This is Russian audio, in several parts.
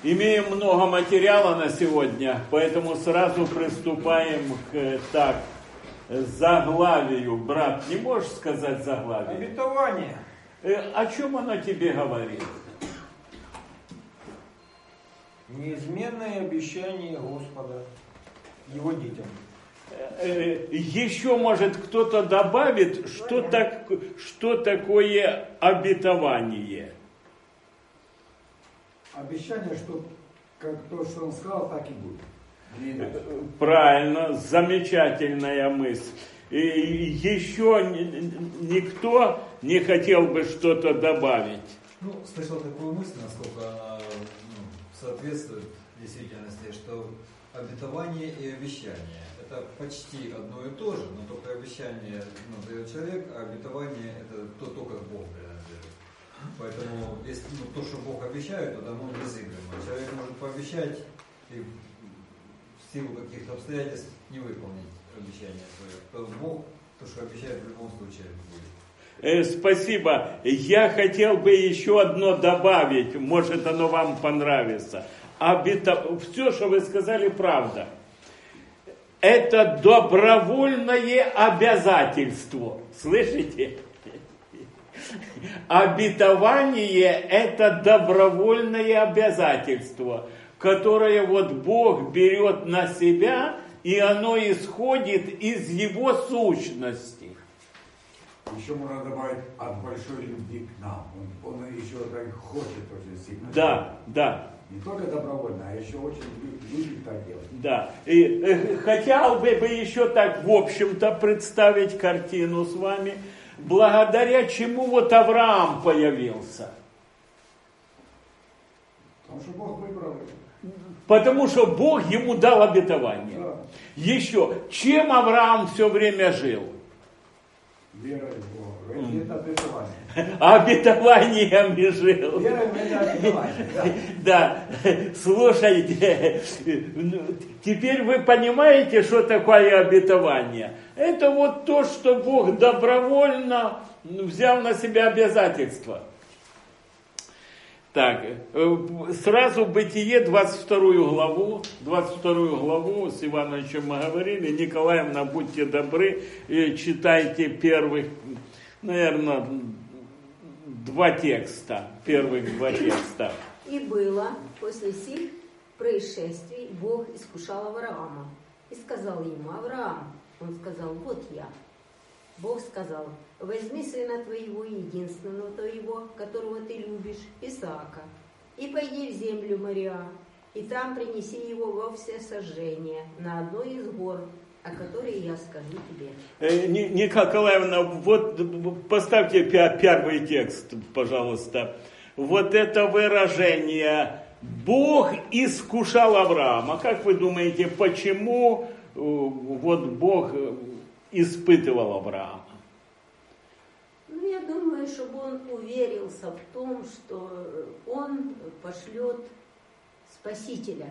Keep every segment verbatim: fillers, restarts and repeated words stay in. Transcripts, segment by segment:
Имеем много материала на сегодня, поэтому сразу приступаем к так, заглавию. Брат, не можешь сказать заглавие? Обетование. Э, о чем оно тебе говорит? Неизменное обещание Господа Его детям. Э, еще, может, кто-то добавит, что, так, что такое обетование? Обещание, что как то, что он сказал, так и будет. Правильно, замечательная мысль. И еще никто не хотел бы что-то добавить. Ну, слышал такую мысль, насколько она ну, соответствует действительности, что обетование и обещание – это почти одно и то же, но только обещание ну, дает человек, а обетование – это то, то, как Бог принадлежит. Поэтому, если ну, то, что Бог обещает, то оно незыблемо. Человек может пообещать и в силу каких-то обстоятельств не выполнить обещание свое. То Бог, то, что обещает, в любом случае будет. Э, спасибо. Я хотел бы еще одно добавить, может оно вам понравится. Обета... Все, что вы сказали, правда. Это добровольное обязательство. Слышите? Обетование – это добровольное обязательство, которое вот Бог берет на себя, и оно исходит из Его сущности. Еще можно добавить от большой любви к нам. Он, он еще так хочет очень сильно. Да, да. Не только добровольно, а еще очень любит так делать. Да. И э, хотел бы еще так, в общем-то, представить картину с вами, благодаря чему вот Авраам появился. Потому что Бог выбрал его. Потому что Бог ему дал обетование. Да. Еще, чем Авраам все время жил? Вера в Бога. Это обетование. Обетованиями жил. Вера в это обетование, да. Да, слушайте, теперь вы понимаете, что такое обетование? Это вот то, что Бог добровольно взял на себя обязательства. Так, сразу Бытие, двадцать вторую главу, двадцать вторую главу с Ивановичем мы говорили. Николаевна, будьте добры, читайте первых, наверное, два текста, первых два текста. И было после сих происшествий Бог искушал Авраама и сказал ему: Авраам, он сказал: вот я. Бог сказал: возьми сына твоего, единственного твоего, которого ты любишь, Исаака, и пойди в землю Мориа, и там принеси его во всесожжение на одной из гор, о которой я скажу тебе. Э, Николаевна, вот поставьте первый текст, пожалуйста. Вот это выражение «Бог искушал Авраама». Как вы думаете, почему вот Бог испытывал Авраама? Ну, я думаю, чтобы он уверился в том, что он пошлет Спасителя.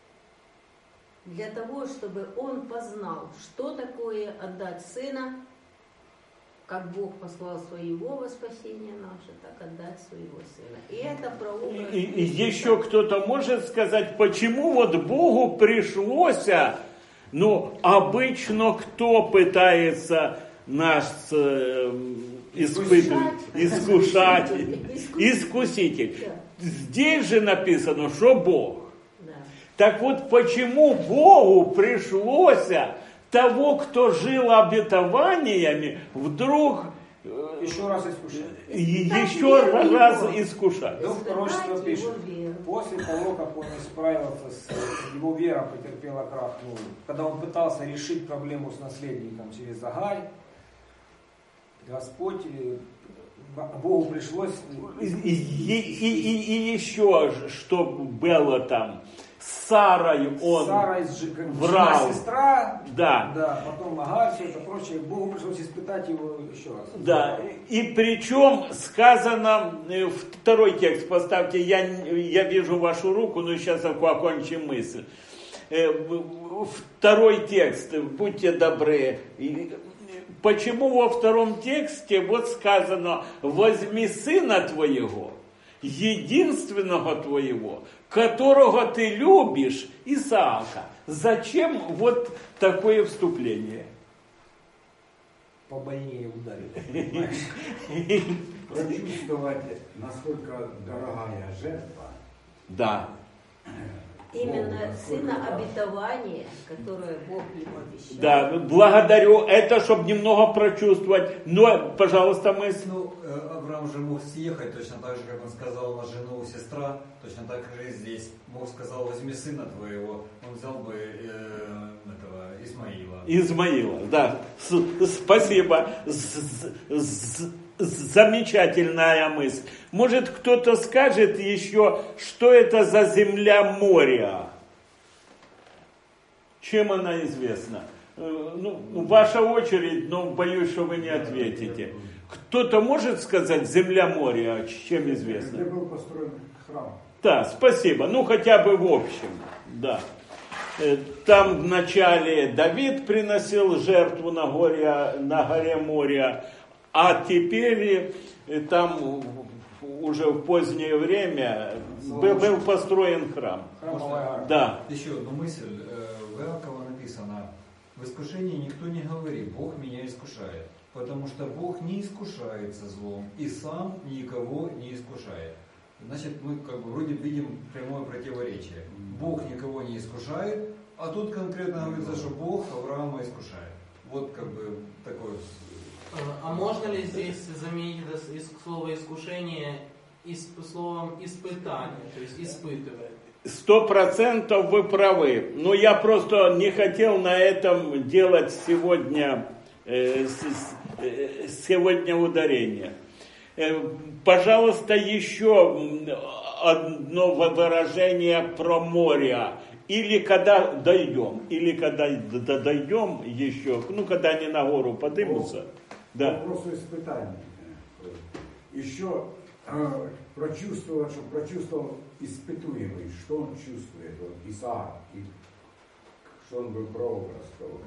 Для того, чтобы он познал, что такое отдать сына, как Бог послал своего во спасение наше, так отдать своего сына. И это прообраз. И, и еще кто-то может сказать, почему вот Богу пришлось, ну, обычно кто пытается нас э, испытывать, искушать, искуситель. Здесь же написано, что Бог. Так вот, почему Богу пришлось того, кто жил обетованиями, вдруг еще раз искушать? Еще раз искушать. Дух пророчества пишет: после того, как он исправился, с, его вера потерпела крах, ну, когда он пытался решить проблему с наследником через Агарь, Господь, Богу пришлось... И, и, и, и, и еще, что было там, с Сарой он Сара, врал. Сестра, да. Да, потом Агарь, все это прочее. Богу пришлось испытать его еще раз. Да, и причем сказано, второй текст поставьте, я, я вижу вашу руку, но сейчас окончим мысль. Второй текст, будьте добры. Почему во втором тексте вот сказано: возьми сына твоего, единственного твоего, которого ты любишь, Исаака. Зачем вот такое вступление? Побольнее ударил. Прочувствовать, насколько дорогая жертва. Да. Именно сына обетования, которое Бог ему обещал. Да, благодарю. Это, чтобы немного прочувствовать. Но, пожалуйста, мысль. Ну, Авраам же мог съехать, точно так же, как он сказал на жену сестра, точно так же и здесь. Бог сказал, возьми сына твоего, он взял бы э, этого Исмаила. Измаила, да. С- спасибо. С- с- Замечательная мысль. Может, кто-то скажет еще, что это за земля Мория? Чем она известна? Э, Ну, ваша очередь, но боюсь, что вы не ответите. Кто-то может сказать, земля Мория, чем известна? Где был построен храм? Да, спасибо. Ну, хотя бы в общем, да. Э, Там вначале Давид приносил жертву на горе, на горе Мория, а теперь э, там уже в позднее время был, был построен храм. Храмовая гора. Да. Еще одну мысль. Э, В Иакова написано, в искушении никто не говорит, Бог меня искушает. Потому что Бог не искушается злом и сам никого не искушает. Значит, мы как бы вроде видим прямое противоречие. Бог никого не искушает, а тут конкретно говорится, что Бог Авраама искушает. Вот как бы такое. А можно ли здесь заменить это слово искушение словом испытание, то есть испытывает? Сто процентов вы правы. Но я просто не хотел на этом делать сегодня, э, с- э, сегодня ударение. Э, пожалуйста, еще одно выражение про море. Или когда дойдем, или когда д- д- дойдем еще, ну, когда они на гору поднимутся. Да. Вопросу испытаний. Еще э, прочувствовать, что прочувствовал испытуемый, что он чувствует, вот Исаак, и что он был прообраз того.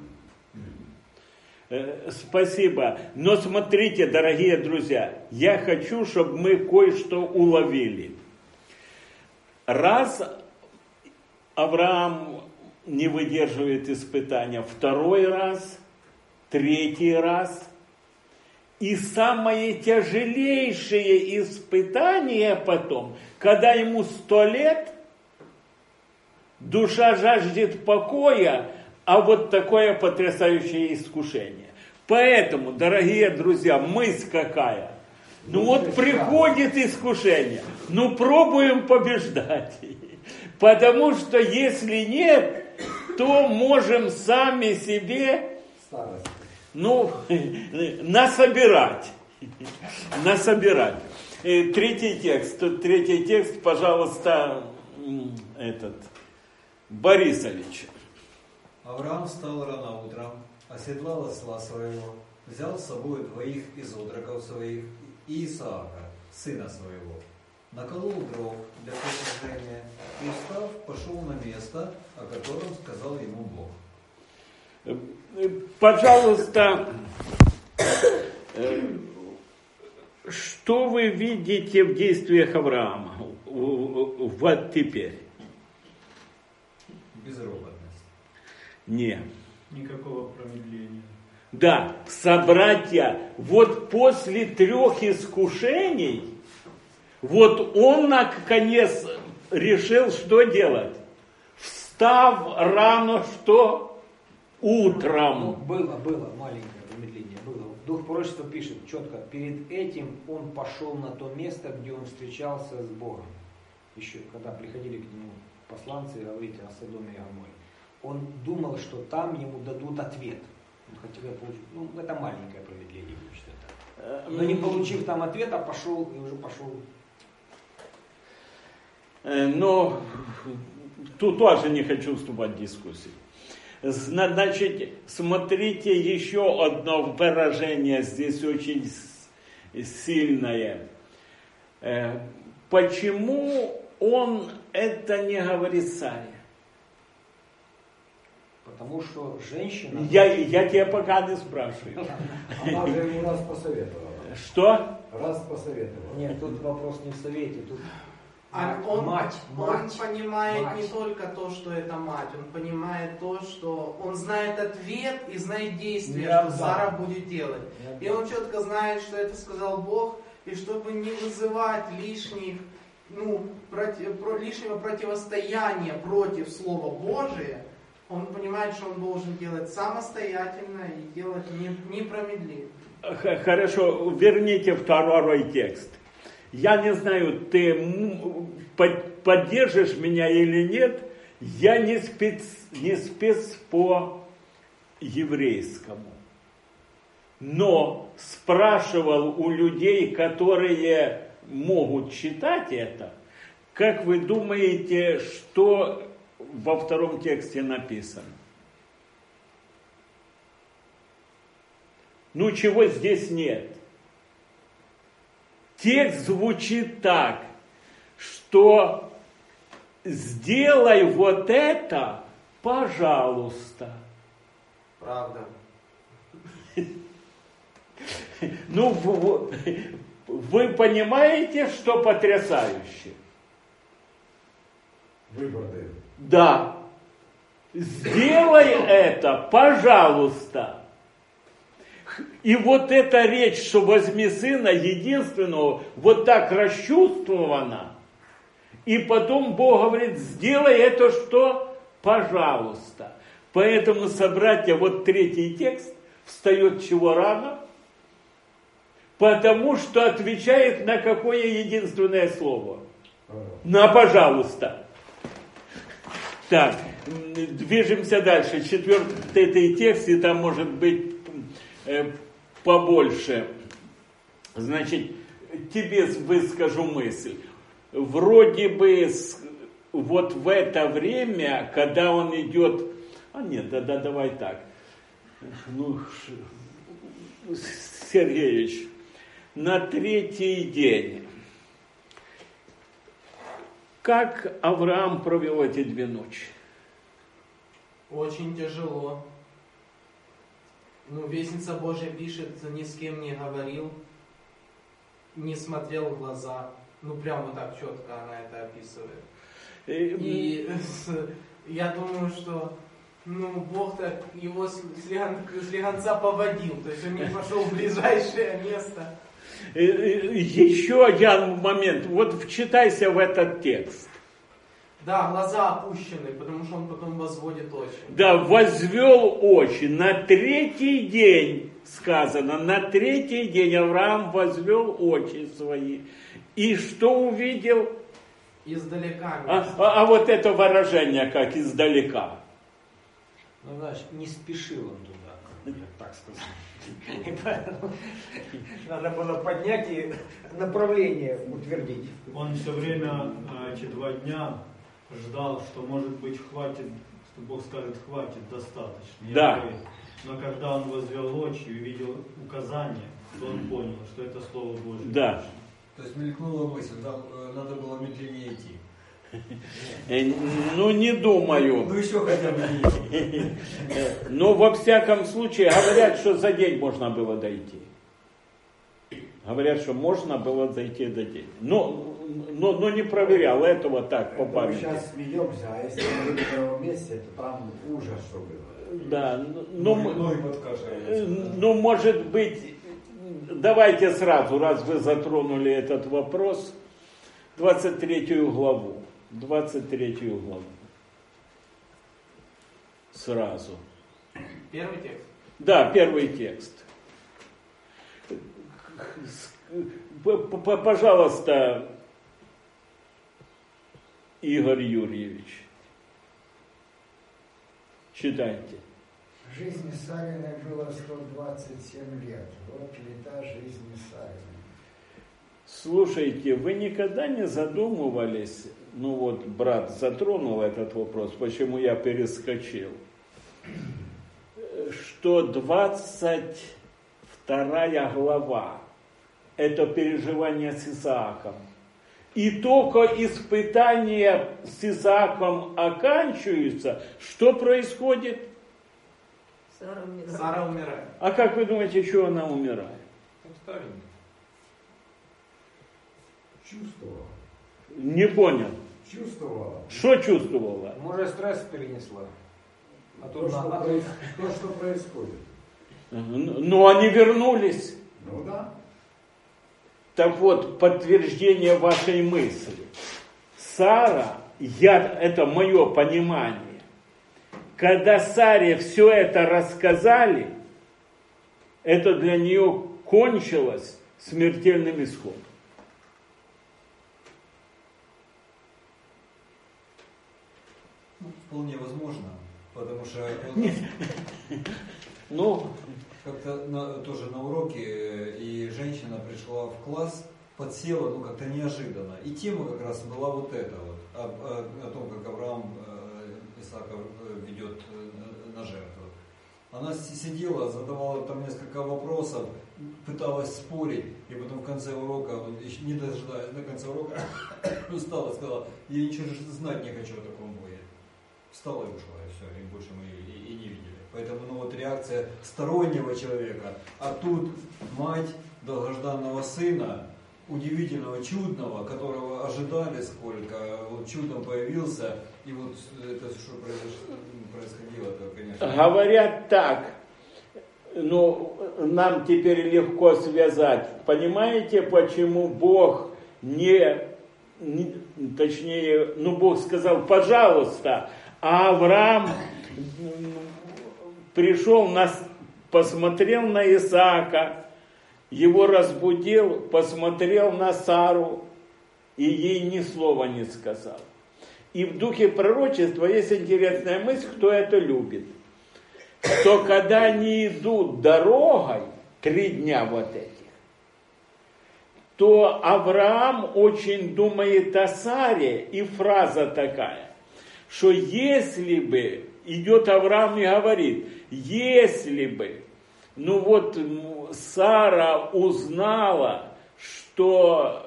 Э, Спасибо. Но смотрите, дорогие друзья, я хочу, чтобы мы кое-что уловили. Раз Авраам не выдерживает испытания, второй раз, третий раз, и самое тяжелейшее испытание потом, когда ему сто лет, душа жаждет покоя, а вот такое потрясающее искушение. Поэтому, дорогие друзья, мысль какая? Ну вот приходит искушение, ну пробуем побеждать. Потому что если нет, то можем сами себе, Старость. ну, насобирать. Насобирать. Э, Третий текст. Тут Третий текст, пожалуйста, м, этот, Борисович. Авраам встал рано утром, оседлал осла своего, взял с собой двоих из отроков своих и Исаака, сына своего, наколол дров для сожжения и, встав, пошел на место, о котором сказал ему Бог. Э, э, Пожалуйста, э, что вы видите в действиях Авраама в- в- вот теперь? Безропотность. Не. Никакого промедления. Да, собратья, вот после трех искушений, вот он наконец решил, что делать. Встав рано, что? Ну, Утром. было, было маленькое промедление, было. Дух пророчества пишет четко, перед этим он пошел на то место, где он встречался с Богом. Еще когда приходили к нему посланцы и говорили о Содоме и Гоморе. Он думал, что там ему дадут ответ. Он хотел получить, ну, это маленькое промедление, будет это. Но не получив там ответа, пошел и уже пошел. Э, Но тут тоже не хочу вступать в дискуссию. Зна- Значит, смотрите, еще одно выражение здесь очень с- сильное. Э, Почему он это не говорит Саре? Потому что женщина... Я, я тебя пока не спрашиваю. Она же ему раз посоветовала. Что? Раз посоветовал. Нет, тут вопрос не в совете, тут А он, мать, он мать, понимает мать. не только то, что это мать, он понимает то, что он знает ответ и знает действия, Не что отдам. Сара будет делать. Не И он четко знает, что это сказал Бог, и чтобы не вызывать лишних, ну, проти- про- лишнего противостояния против Слова Божия, он понимает, что он должен делать самостоятельно и делать не, не промедлив. Х- Хорошо, верните второй текст. Я не знаю, ты м, под- поддержишь меня или нет, я не спец, не спец по еврейскому. Но спрашивал у людей, которые могут читать это, как вы думаете, что во втором тексте написано? Ну, чего здесь нет? Текст звучит так, что сделай вот это, пожалуйста. Правда. Ну, в- вы понимаете, что потрясающе? Выбор дает. Да. Сделай это, пожалуйста. И вот эта речь, что возьми сына единственного, вот так расчувствована. И потом Бог говорит, сделай это что? Пожалуйста. Поэтому, собратья, вот третий текст встает чего рано? Потому что отвечает на какое единственное слово? На пожалуйста. Так, движемся дальше. Четвертый текст, и там может быть э, побольше. Значит, тебе выскажу мысль. Вроде бы с, вот в это время, когда он идет... А нет, да, да, давай так. Ну, Сергеевич, на третий день. Как Авраам провел эти две ночи? Очень тяжело. Ну, Вестница Божья пишет, ни с кем не говорил, не смотрел в глаза. Ну, прям вот так четко она это описывает. И я думаю, что ну, Бог так его слегонца поводил. То есть он не пошел в ближайшее место. Еще один момент. Вот вчитайся в этот текст. Да, глаза опущены, потому что он потом возводит очи. Да, возвел очи. На третий день сказано, на третий день Авраам возвел очи свои. И что увидел? Издалека. А, а, а вот это выражение, как издалека. Ну, знаешь, не спешил он туда, так сказать. Надо было поднять и направление утвердить. Он все время, эти два дня, ждал, что может быть хватит, что Бог скажет хватит, достаточно. Я Да. говорю, но когда он возвел очи и увидел указание, то он понял, что это Слово Божье. Да. То есть мелькнула мысль, там э, надо было медленнее идти. Э, Ну, не думаю. Ну еще хотя бы не. Но во всяком случае, говорят, что за день можно было дойти. Говорят, что можно было дойти до день. Но, но, но не проверял этого так по Мы памяти. сейчас смеемся, а если мы были в первом месте, то там ужас, что было. Да, но, Ноги- но, ноги подкашивались. ну, может быть, давайте сразу, раз вы затронули этот вопрос, двадцать третью главу. двадцать третью главу. Сразу. Первый текст. Да, первый текст. П- п- Пожалуйста, Игорь Юрьевич, читайте. Жизни Сариной было сто двадцать семь лет. Вот лета жизни Сариной. Слушайте, вы никогда не задумывались, ну вот брат затронул этот вопрос, почему я перескочил, что двадцать вторая глава – это переживание с Исааком. И только испытания с Исааком оканчиваются, что происходит? Сара умерла. Сара умирает. А как вы думаете, что она умирает? Ну, старенький. Чувствовала. Не понял. Чувствовала. Что чувствовала? Может, стресс перенесла. А То, тут что, на- проис- то, что происходит. Ну, они вернулись. Ну да. Так вот, подтверждение вашей мысли. Сара, я, это мое понимание, когда Саре все это рассказали, это для нее кончилось смертельным исходом. Вполне возможно, потому что Нет. Ну, как-то на- тоже на уроке, и женщина пришла в класс, подсела, ну как-то неожиданно. И тема как раз была вот эта вот, о, о- о том, как Авраам э, Исаака э, ведет э, на жертву. Она с- сидела, задавала там несколько вопросов, пыталась спорить, и потом в конце урока, вот, еще не дожидаясь, на конце урока, устала, сказала, я ничего же знать не хочу о таком Боге. Встала и ушла, и все, и больше мы и, и не видели. Поэтому, ну вот реакция стороннего человека, а тут мать долгожданного сына, удивительного, чудного, которого ожидали сколько, вот чудом появился, и вот это что происходило, то, конечно... говорят так, ну, нам теперь легко связать. Понимаете, почему Бог не, не точнее, ну, Бог сказал, пожалуйста, а Авраам пришел, нас, посмотрел на Исаака, его разбудил, посмотрел на Сару и ей ни слова не сказал. И в духе пророчества есть интересная мысль, кто это любит. Что когда они идут дорогой, три дня вот этих, то Авраам очень думает о Саре, и фраза такая, что если бы, идет Авраам и говорит, если бы, ну вот Сара узнала, что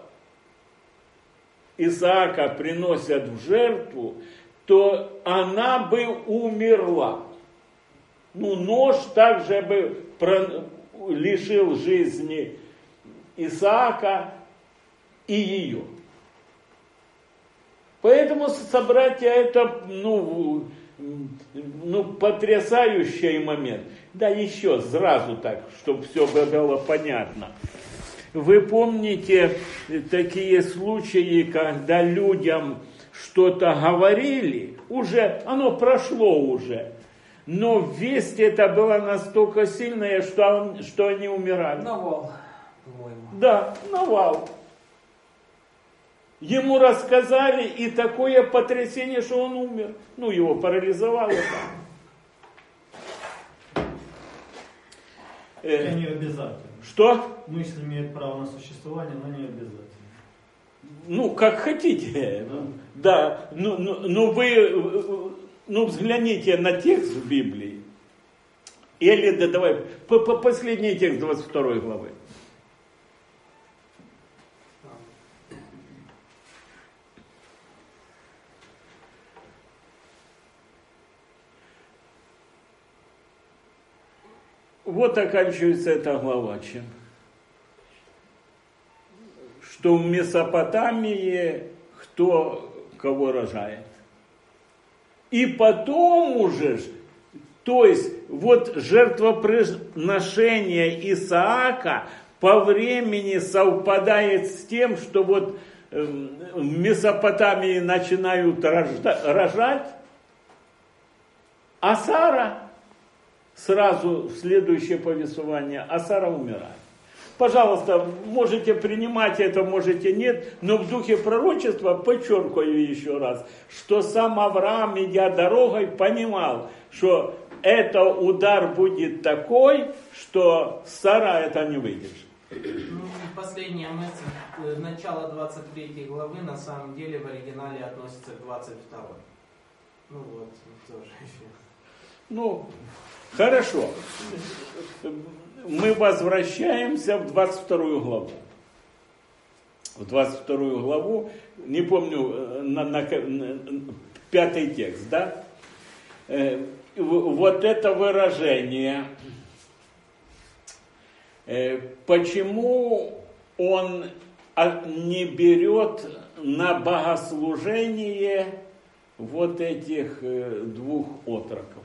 Исаака приносят в жертву, то она бы умерла. Ну, нож также бы лишил жизни Исаака и ее. Поэтому, собратья, это, ну, ну, потрясающий момент. Да, еще сразу так, чтобы все было понятно. Вы помните такие случаи, когда людям что-то говорили, уже, оно прошло уже, но весть это была настолько сильная, что, что они умирали. Навал, по-моему. Да, навал. Ему рассказали, и такое потрясение, что он умер. Ну, его парализовало там. Это не обязательно. Что? Мысль имеет право на существование, но не обязательно. Ну, как хотите. Да. Да, ну, ну, ну вы, ну, взгляните на текст в Библии. Или, да, давай, по, по последний текст двадцать второй главы. Вот оканчивается эта глава чем? Что в Месопотамии кто кого рожает. И потом уже, то есть вот жертвоприношение Исаака по времени совпадает с тем, что вот в Месопотамии начинают рожать, а Сара сразу следующее повествование, а Сара умирает. Пожалуйста, можете принимать это, можете нет, но в духе пророчества подчеркиваю еще раз, что сам Авраам, идя дорогой, понимал, что это удар будет такой, что Сара это не выдержит. Ну, последняя мысль. Начало двадцать третьей главы на самом деле в оригинале относится к двадцать второй. Ну вот, тоже еще. Ну, хорошо. Мы возвращаемся в двадцать вторую главу. В двадцать вторую главу, не помню, на, на, на пятый текст, да? Э, вот это выражение, э, почему он а не берет на богослужение вот этих двух отроков?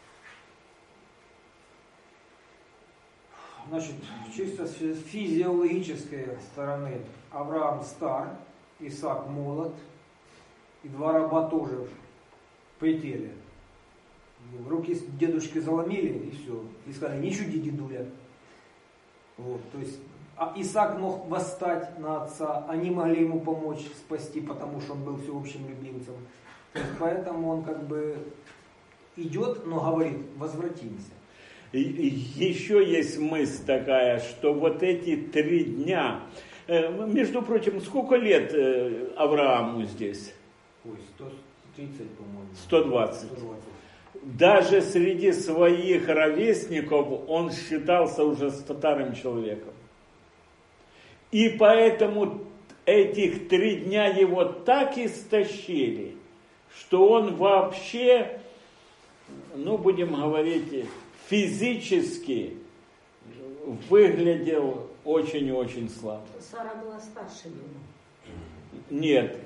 Значит, чисто с физиологической стороны Авраам стар, Исаак молод, и два раба тоже при теле. В руки дедушки заломили, и все. И сказали, не чуди, дедуля. Вот, то есть а Исаак мог восстать на отца, они могли ему помочь спасти, потому что он был всеобщим любимцем. То есть, поэтому он как бы идет, но говорит, возвратимся. Еще есть мысль такая, что вот эти три дня, между прочим, сколько лет Аврааму здесь? Ой, сто тридцать, по-моему. сто двадцать. Даже среди своих ровесников он считался уже старым человеком. И поэтому этих три дня его так истощили, что он вообще, ну будем говорить, физически выглядел очень-очень слабо. Сара была старше его. Нет.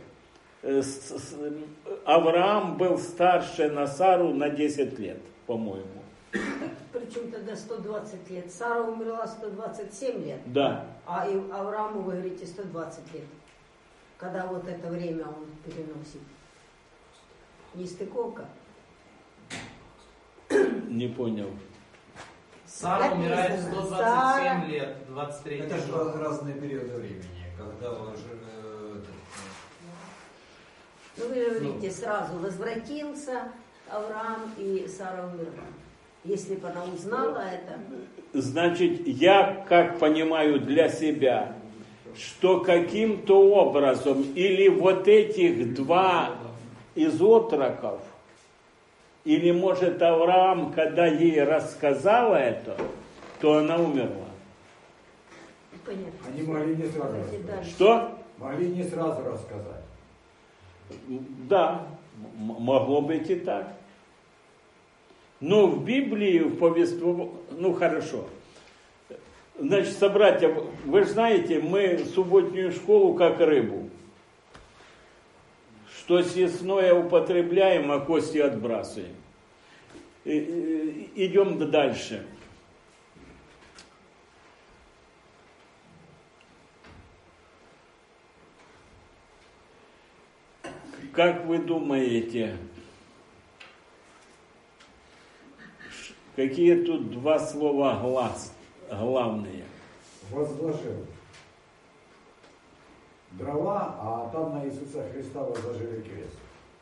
Авраам был старше на Сару на десять лет, по-моему. Причем тогда сто двадцать лет. Сара умерла сто двадцать семь лет. Да. А и Аврааму, вы говорите, сто двадцать лет. Когда вот это время он переносит. Нестыковка? Не понял. Сара умирает в сто двадцать семь лет, двадцать три. Это же разные периоды времени, когда он же... Ну вы же говорите, сразу возвратился Авраам и Сара умерла. Если бы она узнала это... Значит, я, как понимаю для себя, что каким-то образом, или вот этих два из отроков, или может Авраам, когда ей рассказала это, то она умерла. Понятно. Они могли не сразу рассказать. Что? Могли не сразу рассказать. Да, м- могло быть и так. Но в Библии, в повествовании, ну хорошо. Значит, собратья, вы же знаете, мы субботнюю школу как рыбу. Что съестное употребляем, а кости отбрасываем. И, и, идем дальше. Как вы думаете, какие тут два слова глаз, главные? Возложил дрова, а там на Иисуса Христа возложили крест.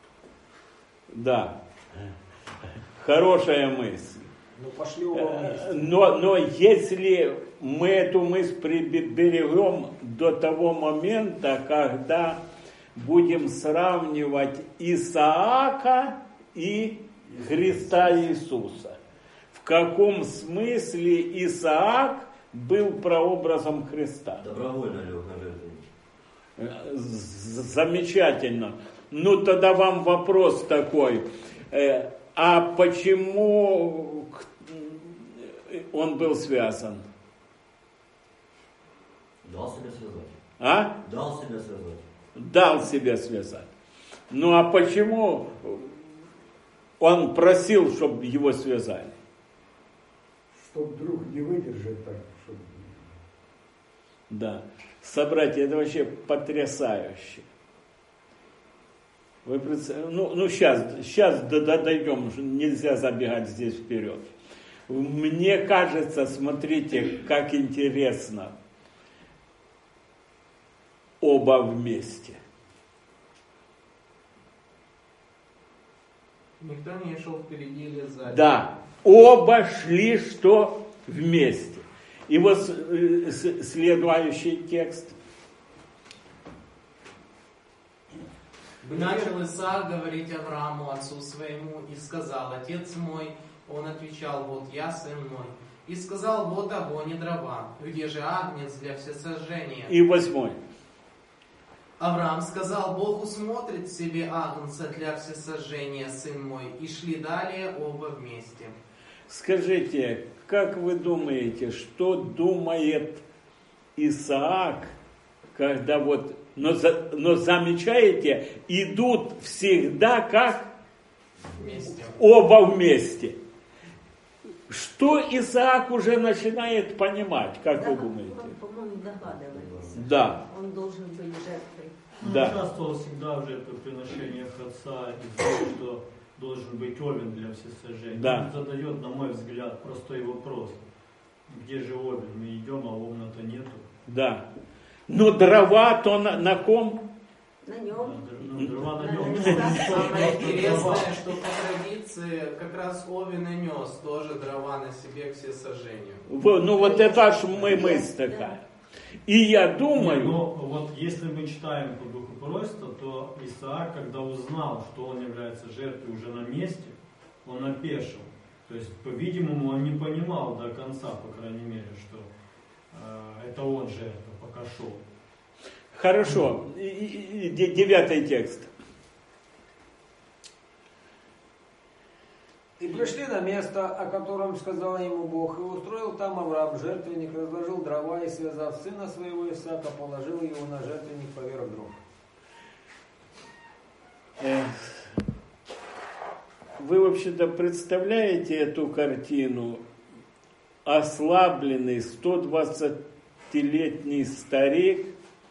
Да, хорошая мысль. Ну пошли оба вместе. Но, но если мы эту мысль приберегем до того момента, когда будем сравнивать Исаака и Христа Иисуса. В каком смысле Исаак был прообразом Христа? Добровольно лег на жертву. Замечательно. Ну тогда вам вопрос такой. А почему он был связан? Дал себя связать. А? Дал себя связать. Дал себя связать. Ну а почему он просил, чтобы его связали? Чтоб вдруг не выдержать так, чтобы... Да. Собратья, это вообще потрясающе. Вы представляете? Ну, ну сейчас, сейчас дойдем, нельзя забегать здесь вперед. Мне кажется, смотрите, как интересно. Оба вместе. Никто не шел впереди или сзади. Да, оба шли что вместе. И вот следующий текст. Начал Исаак говорить Аврааму, отцу своему, и сказал: отец мой. Он отвечал: вот я, сын мой. И сказал: вот огонь и дрова, где же агнец для всесожжения? И восьмой. Авраам сказал: Бог усмотрит себе агнца для всесожжения, сын мой. И шли далее оба вместе. Скажите, как вы думаете, что думает Исаак, когда вот, но, за, но замечаете, идут всегда как? Вместе. Оба вместе. Что Исаак уже начинает понимать, как Да, вы думаете? Он, по-моему, догадывается. Да. Он должен быть жертвой. Он Да. участвовал всегда в жертвоприношениях отца и знал, что должен быть овен для всесожжения. Да. Он задает, на мой взгляд, простой вопрос. Где же овен? Мы идем, а овна-то нету. Да. Но дрова-то на, на ком? На нем. Ну, дрова на нем. Самое интересное, что по традиции как раз Овен и нес тоже дрова на себе к всесожжению. В- Ну вот это ж мы мысль такая. И я думаю... Но вот если мы читаем по духу пророчества, то Исаак, когда узнал, что он является жертвой уже на месте, он опешил. То есть, по-видимому, он не понимал до конца, по крайней мере, что э, это он жертва, пока шел. Хорошо. И- и- и де- Девятый текст. И пришли на место, о котором сказал ему Бог, и устроил там Авраам жертвенник, разложил дрова и, связав сына своего Исаака, положил его на жертвенник поверх дров. Э, Вы вообще-то представляете эту картину? Ослабленный сто двадцатилетний старик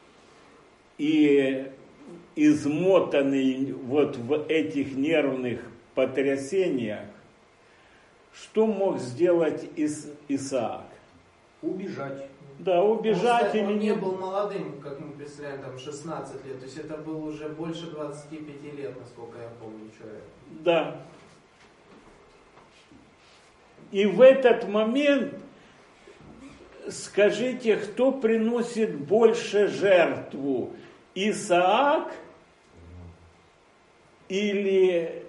и измотанный вот в этих нервных потрясениях, что мог сделать Ис- Исаак? Убежать. Да, убежать Он, или он не не был молодым, как мы представляем, там шестнадцать лет. То есть это был уже больше двадцати пяти лет, насколько я помню, человек. Да. И в этот момент скажите, кто приносит больше жертву? Исаак или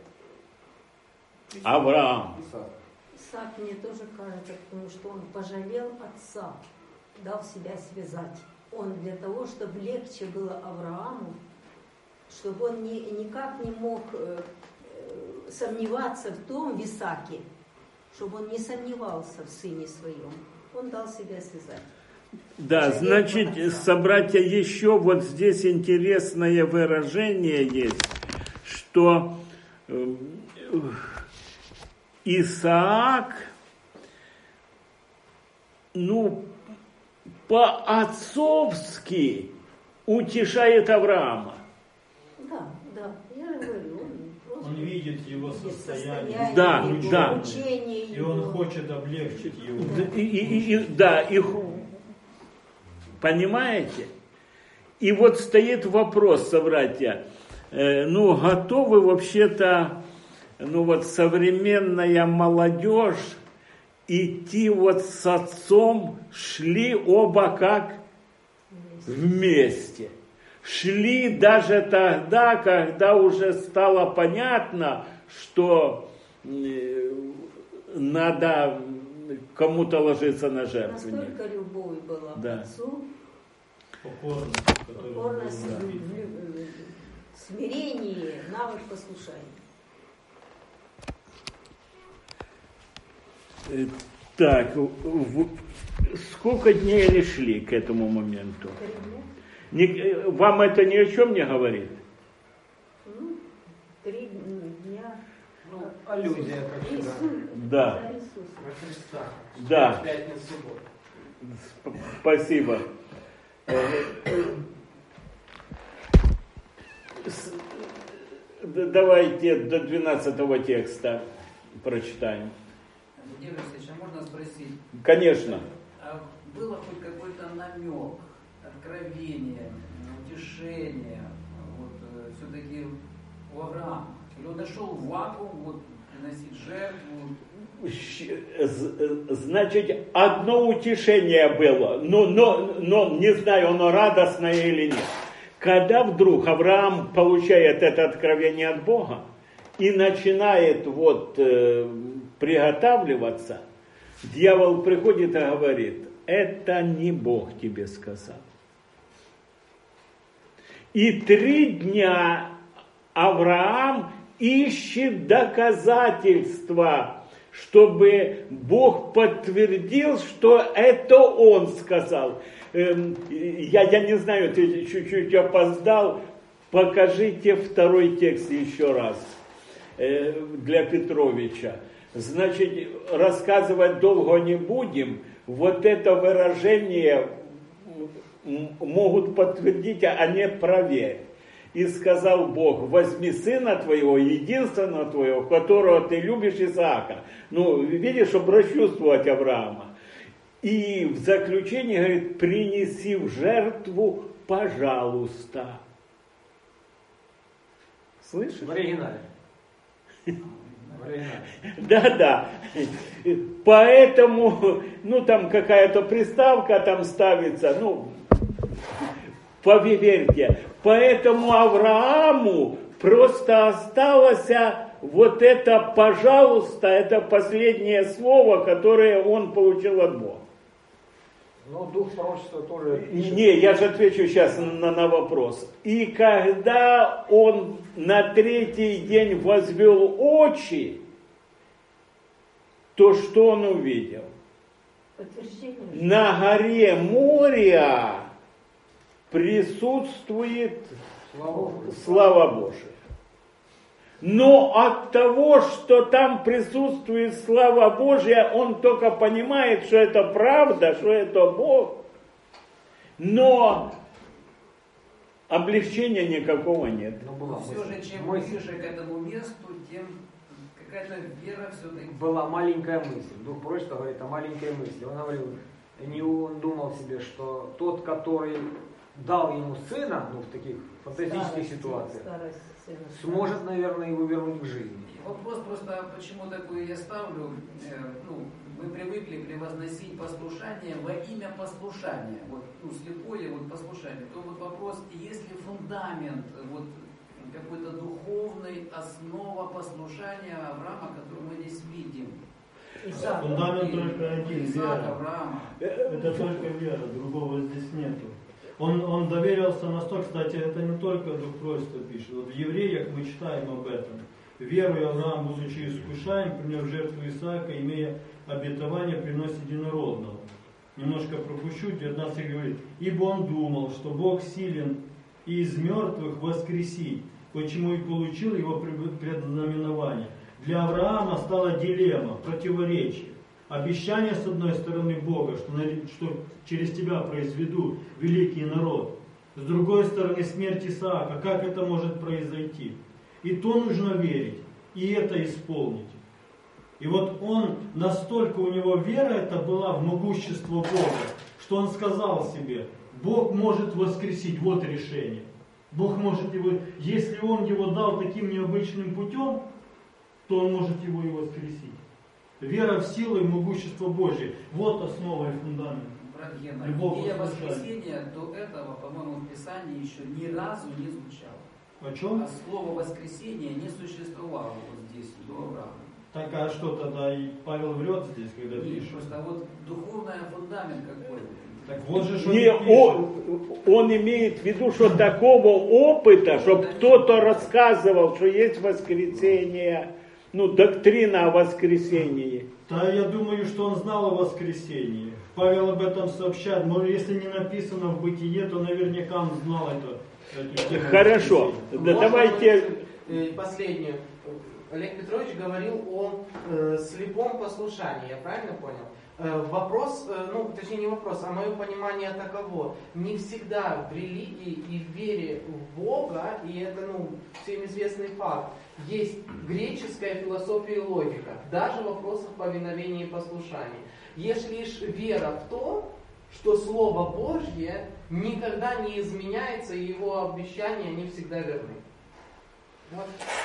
Авраам? Исаак. Исаак мне тоже кажется, потому что он пожалел отца, дал себя связать. Он для того, чтобы легче было Аврааму, чтобы он ни, никак не мог э, э, сомневаться в том, в Исааке, чтобы он не сомневался в сыне своем. Он дал себя связать. Да, Пожалел значит, отца. собратья, еще вот здесь интересное выражение есть, что э, Исаак, ну, по-отцовски утешает Авраама. Да, да, я же говорю, он просто Он видит его состояние, Да, его да. учение, и он его- хочет облегчить его. И, и- и- да, их, понимаете? И вот стоит вопрос, собратья, э, ну, готовы вообще-то, ну, вот современная молодежь идти вот с отцом, шли оба как вместе. Шли даже тогда, когда уже стало понятно, что э, надо кому-то ложиться на жертвенник. Настолько любовь была Да. к отцу, Покорность, которую покорность, он в- видит. в- в- смирение, навык послушания. Э, Так, в- сколько дней они шли к этому моменту? Три дня? Ни- э, вам это ни о чем не говорит? Ну, три дня. Ну, аллюзия, как всегда. Иисус. Да. За Иисуса. Во Христа. Да. Пятница, суббота. Сп- Спасибо. Э, с- д- Давайте до двенадцатого текста прочитаем. Владимир Алексеевич, а можно спросить, Конечно. а было хоть какой-то намек, откровение, утешение, вот все-таки у Авраама? Или он нашел в вакуум, вот приносить жертву? Щ- з- Значит, одно утешение было, но, но, но не знаю, оно радостное или нет. Когда вдруг Авраам получает это откровение от Бога и начинает вот э, приготавливаться, дьявол приходит и говорит: это не Бог тебе сказал. И три дня Авраам ищет доказательства, чтобы Бог подтвердил, что это Он сказал. Я, я не знаю, ты чуть-чуть опоздал, покажите второй текст еще раз для Петровича. Значит, рассказывать долго не будем, вот это выражение могут подтвердить, а не проверь. И сказал Бог: возьми сына твоего, единственного твоего, которого ты любишь, Исаака. Ну, видишь, чтобы расчувствовать Авраама. И в заключение говорит: принеси в жертву, пожалуйста. Слышишь? В оригинале. Да, да. Поэтому, ну там какая-то приставка там ставится, ну, поверьте. Поэтому Аврааму просто осталось вот это «пожалуйста», это последнее слово, которое он получил от Бога. Но дух пророчества тоже... Не, я же отвечу сейчас на, на вопрос. И когда он на третий день возвел очи, то что он увидел? На горе Мория присутствует слава, слава Божия. Но от того, что там присутствует слава Божья, он только понимает, что это правда, что это Бог. Но облегчения никакого нет. Но все же, чем ближе к этому месту, тем какая-то вера все-таки... Была маленькая мысль. Дух пророчества говорит о маленькой мысли. Он говорил, не он думал себе, что тот, который дал ему сына, ну, в таких фантастических Старость, ситуациях, старость сына. сможет, наверное, его вернуть к жизни. Вопрос просто, почему такой я ставлю, э, ну, мы привыкли превозносить послушание во имя послушания, вот, ну, слепое вот послушание, то вот вопрос, есть ли фундамент, вот, какой-то духовный, основа послушания Авраама, которую мы здесь видим. Исаак. Фундамент только один, Исаак, вера. Авраама. Это только вера, другого здесь нету. Он, он доверился настолько, кстати, это не только Дух пророчества пишет. Вот в Евреях мы читаем об этом. Веруя Авраам, будучи искушаем, приняв жертву Исаака, имея обетование, приносит единородного. Немножко пропущу, девятнадцать говорит: ибо он думал, что Бог силен и из мертвых воскресить, почему и получил его предзнаменование. Для Авраама стала дилемма, противоречие. Обещание, с одной стороны, Бога, что, что через тебя произведу великий народ. С другой стороны, смерть Исаака. Как это может произойти? И то нужно верить, и это исполнить. И вот он, настолько у него вера это была в могущество Бога, что он сказал себе: Бог может воскресить, вот решение. Бог может его, если он его дал таким необычным путем, то он может его и воскресить. Вера в силу и могущество Божье. Вот основа и фундамент. Брат Гена, идея воскресения до этого, по-моему, в Писании еще ни разу не звучала. О чем? А слово воскресение не существовало вот здесь, до Авраама. Так, а что тогда и Павел врет здесь, когда Нет, пишет? просто вот духовный фундамент какой. Так вот же, что Не, он, он имеет в виду, что такого опыта, чтобы кто-то рассказывал, что есть воскресение, ну, доктрина о воскресении. Да, я думаю, что он знал о воскресении. Павел об этом сообщает. Но если не написано в Бытие, то наверняка он знал это. Хорошо, да, давайте... Последнее. Олег Петрович говорил о э, слепом послушании, я правильно понял? Э, вопрос, э, ну, точнее не вопрос, а мое понимание таково. Не всегда в религии и в вере в Бога, и это, ну, всем известный факт, есть греческая философия и логика, даже в вопросах повиновения и послушания. Есть лишь вера в то, что Слово Божье никогда не изменяется, и его обещания, они всегда верны. Вот.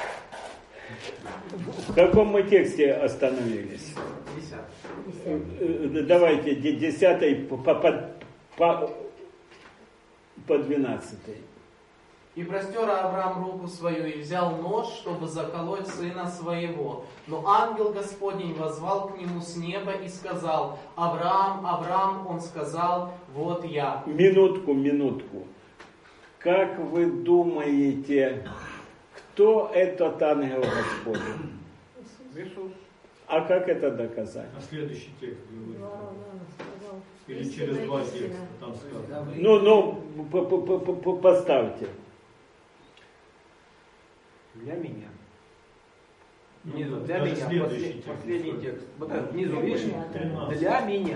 В каком мы тексте остановились? Десятый. Давайте десятый по, по, по, по двенадцатый. И простер Авраам руку свою, и взял нож, чтобы заколоть сына своего. Но ангел Господень воззвал к нему с неба и сказал: Авраам, Авраам, он сказал: вот я. Минутку, минутку. Как вы думаете, кто этот ангел Господень? Иисус. А как это доказать? А следующий текст говорит. Два Авраама сказал, Или истина, через два истина. текста там сказано. Ну, ну, по- по- по- по- поставьте. Для меня. Ну, Внизу, да, для даже меня. следующий Послед- текст. Последний текст. Вот этот внизу, Для видишь? меня, да. тринадцать. Для меня.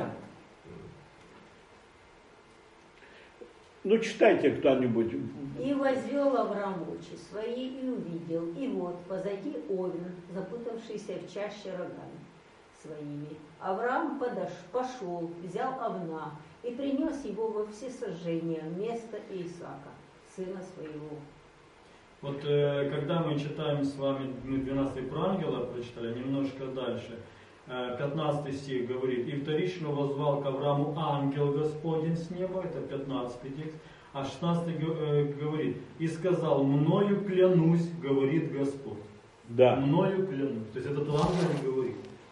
Ну, читайте кто-нибудь. И возвел Авраам очи свои и увидел, и вот позади овен, запутавшийся в чаще рогами своими. Авраам подош, пошел, взял овна и принес его во всесожжение вместо Исаака, сына своего. Вот э, когда мы читаем с вами, мы двенадцатый про ангела прочитали, немножко дальше, э, пятнадцатый стих говорит, и вторично воззвал к Аврааму ангел Господень с неба, это пятнадцатый текст, а шестнадцатый э, говорит, и сказал, мною клянусь, говорит Господь. Да. Мною клянусь. То есть этот ангел говорит.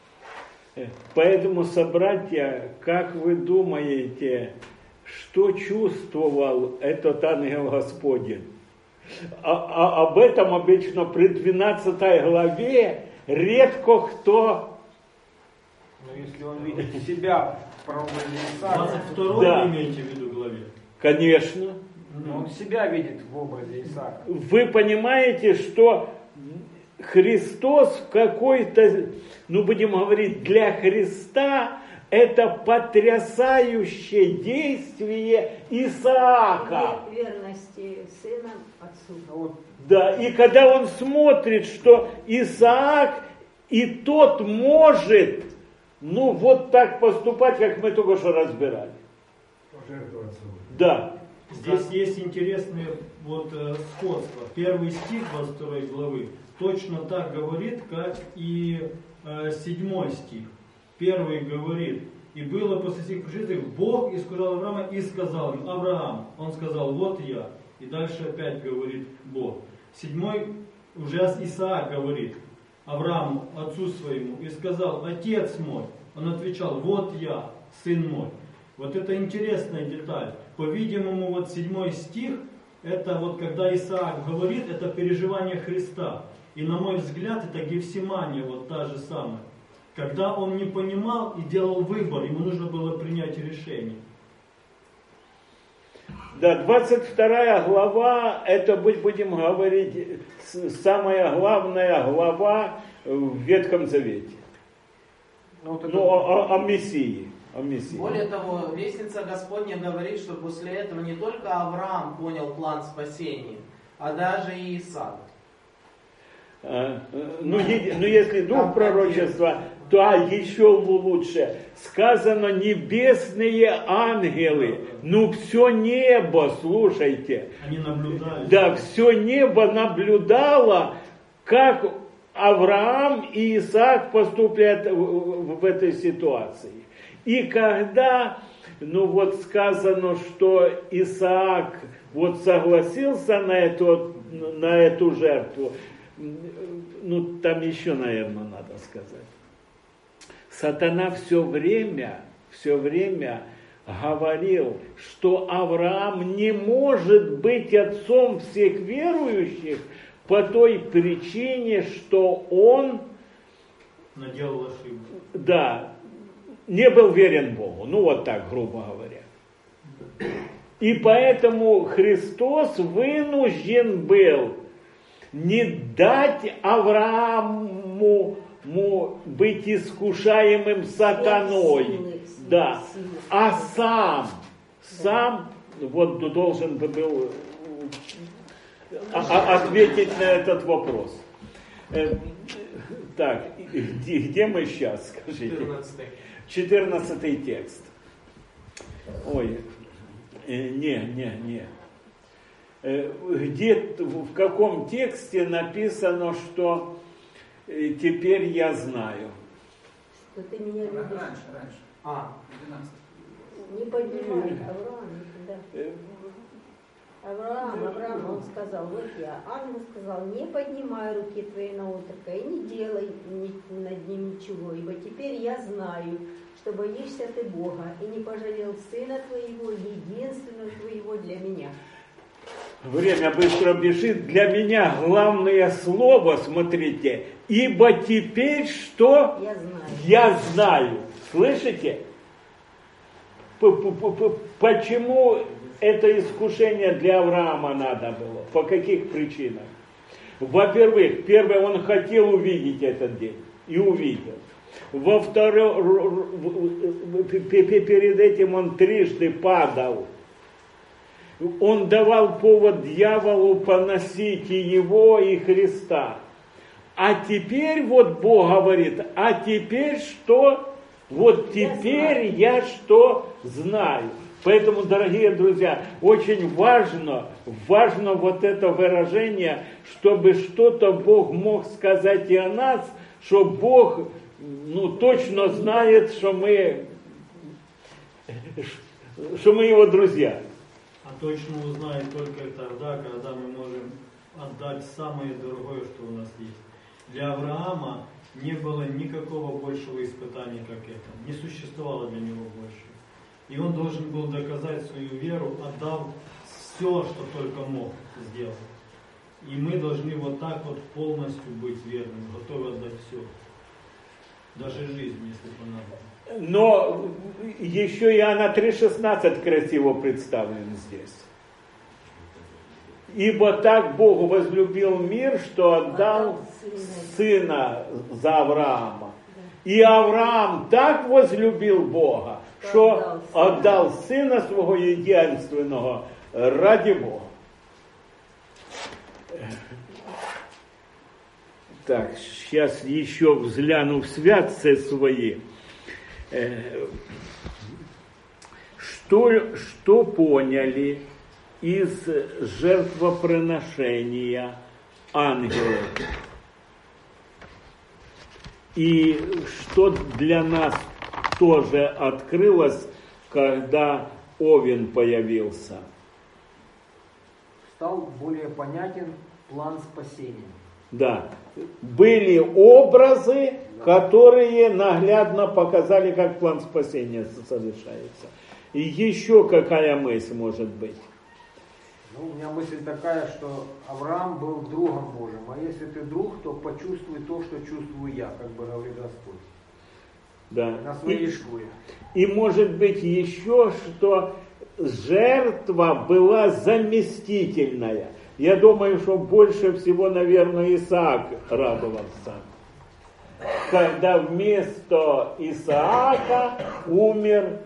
Поэтому, собратья, как вы думаете, что чувствовал этот ангел Господень? А, а, об этом обычно при двенадцатой главе редко кто... Но если он видит себя в прообразе Исаака, двадцать второй Да. имеете в виду главе? Конечно. но он себя видит в образе Исаака. Вы понимаете, что Христос в какой-то, ну будем говорить, для Христа это потрясающее действие Исаака. Вер- Верности сына отцу. Вот Да, и когда он смотрит, что Исаак и тот может, ну вот так поступать, как мы только что разбирали. Пожертвовать собой. Да. Здесь есть интересное вот, э, сходство. Первый стих двадцать второй главы точно так говорит, как и э, седьмой стих. Первый говорит, и было после всех пришествий, Бог искушал Авраама и сказал ему, Авраам, он сказал, вот я. И дальше опять говорит Бог. Седьмой уже Исаак говорит Аврааму, отцу своему, и сказал, отец мой. Он отвечал, вот я, сын мой. Вот это интересная деталь. По-видимому, вот седьмой стих, это вот когда Исаак говорит, это переживание Христа. И на мой взгляд, это Гефсимания, вот та же самая. Когда он не понимал и делал выбор, ему нужно было принять решение. Да, двадцать вторая глава, это будем говорить, самая главная глава в Ветхом Завете. ну, вот это- Ну, о, о- о Мессии. О Мессии. Более того, Вестница Господня говорит, что после этого не только Авраам понял план спасения, а даже и Исаак. А, Ну, е- ну, если дух пророчества, то а, еще лучше. Сказано небесные ангелы. Ну, все небо, слушайте. Они наблюдали. Да, все небо наблюдало, как Авраам и Исаак поступят в, в- в этой ситуации. И когда, ну вот сказано, что Исаак вот согласился на эту, на эту жертву, ну там еще, наверное, надо сказать. Сатана все время, все время говорил, что Авраам не может быть отцом всех верующих по той причине, что он, Наделал ошибку. да, не был верен Богу. Ну вот так, грубо говоря. И поэтому Христос вынужден был не дать Аврааму му быть искушаемым сатаной, Силы, силы, да, силы. а сам, сам вот должен был а- а- ответить на этот вопрос. Э, Так, где, где мы сейчас, скажите? четырнадцатый. четырнадцатый текст. Ой, э, не, не, не. Э, Где, в каком тексте написано, что э, теперь я знаю? Что ты меня любишь. Раньше, раньше. А, двенадцать. Не поднимай, Авраам, никогда. Э, Авраам, Авраам, он сказал, вот я. Ангел сказал, не поднимай руки твои на отрока и не делай ни- над ним ничего, ибо теперь я знаю, что боишься ты Бога и не пожалел сына твоего, единственного твоего для меня. Время быстро бежит. Для меня главное слово, смотрите, ибо теперь что? Я знаю. Я знаю. Слышите? Почему это искушение для Авраама надо было? По каких причинах? Во-первых, первое, он хотел увидеть этот день. И увидел. Во-вторых, перед этим он трижды падал. Он давал повод дьяволу поносить и его, и Христа. А теперь вот Бог говорит, а теперь что? Вот теперь я, я что знаю. Поэтому, дорогие друзья, очень важно, важно вот это выражение, чтобы что-то Бог мог сказать и о нас, что Бог, ну, точно знает, что мы, что мы его друзья. А точно узнает только тогда, когда мы можем отдать самое дорогое, что у нас есть. Для Авраама не было никакого большего испытания, как это. Не существовало для него больше. И он должен был доказать свою веру, отдав все, что только мог сделать. И мы должны вот так вот полностью быть верными, готовы отдать все. Даже жизнь, если понадобится. Но еще Иоанна три шестнадцать красиво представлен здесь. Ибо так Бог возлюбил мир, что отдал сына за Авраама. И Авраам так возлюбил Бога, что отдал сына своего единственного ради Бога. Так, сейчас еще взгляну в святцы свои. Что, что поняли из жертвоприношения ангелов? И что для нас тоже открылось, когда Овен появился? Стал более понятен план спасения. Да. Были образы, которые наглядно показали, как план спасения совершается. И еще какая мысль может быть? Ну, у меня мысль такая, что Авраам был другом Божьим. А если ты друг, то почувствуй то, что чувствую я, как бы говорит Господь. Да. На своей и, шкуре. И может быть еще, что жертва была заместительная. Я думаю, что больше всего, наверное, Исаак радовался. Когда вместо Исаака умер...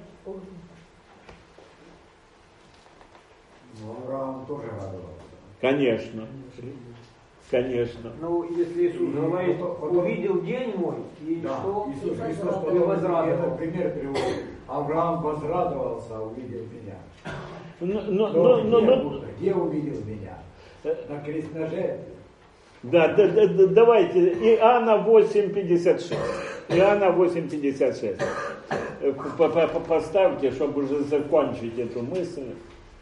Ну, Авраам тоже радовался. Конечно. Конечно. Ну, если Иисус говорит, увидел день мой, и да. что? Иисус Христос возрадовался. этот пример приводит. Авраам возрадовался, увидел меня. Но, но, но, но, где, но, где увидел меня? На крестной жертве. Да, да, да, да, давайте, Иоанна восемь пятьдесят шесть. Иоанна восемь пятьдесят шесть. Поставьте, чтобы уже закончить эту мысль.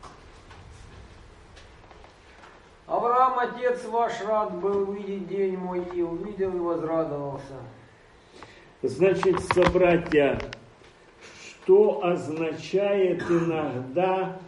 Авраам, отец ваш, рад был увидеть день мой, и увидел и возрадовался. Значит, собратья, что означает иногда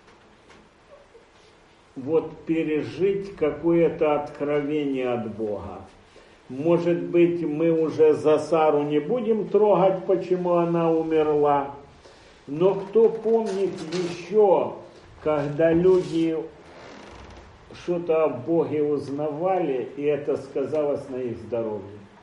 вот пережить какое-то откровение от Бога? Может быть, мы уже за Сару не будем трогать, почему она умерла, но кто помнит еще, когда люди что-то о Боге узнавали, и это сказалось на их здоровье?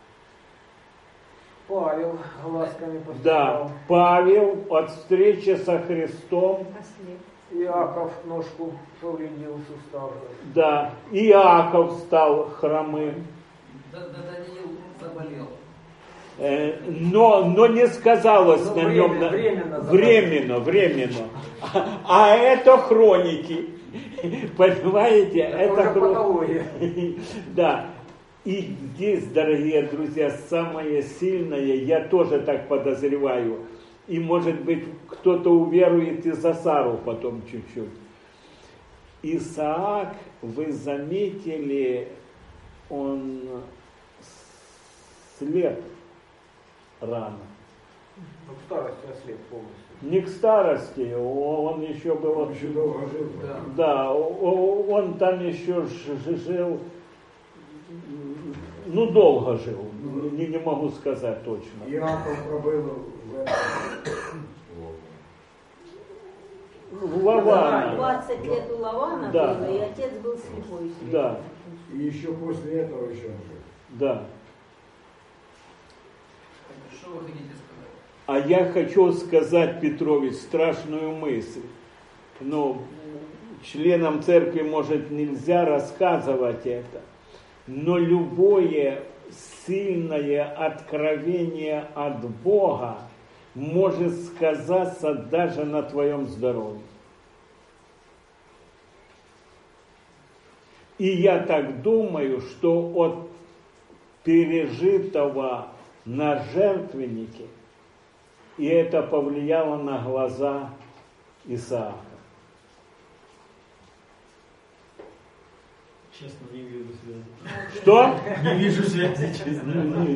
Павел глазками поступал. Да, Павел от встречи со Христом. Иаков ножку повредил сустав. Да, Иаков стал хромым. Да, да, Даниил заболел. Э, но, но не сказалось но на время, нем. На... Временно, временно, временно. А, а это хроники. Понимаете? Это, это хроники. Да. И здесь, дорогие друзья, самое сильное, я тоже так подозреваю, и может быть кто-то уверует и за Сару потом чуть-чуть. Исаак, вы заметили, он слеп рано. Ну, к старости ослеп полностью. Не к старости, он еще был... Он еще долго жил. Да. Да, он там еще жил, ну, долго жил, не, не могу сказать точно. Иаков пробыл в Лавана. двадцать лет у Лавана Да. было, и отец был слепой. Да, И еще после этого еще он жил. да. Что вы хотите сказать? А я хочу сказать, Петрович, страшную мысль. Но членам церкви, может, нельзя рассказывать это. Но любое сильное откровение от Бога может сказаться даже на твоем здоровье. И я так думаю, что от пережитого на жертвеннике, и это повлияло на глаза Исаака. Честно, не вижу связи. Что? Не вижу связи, честно.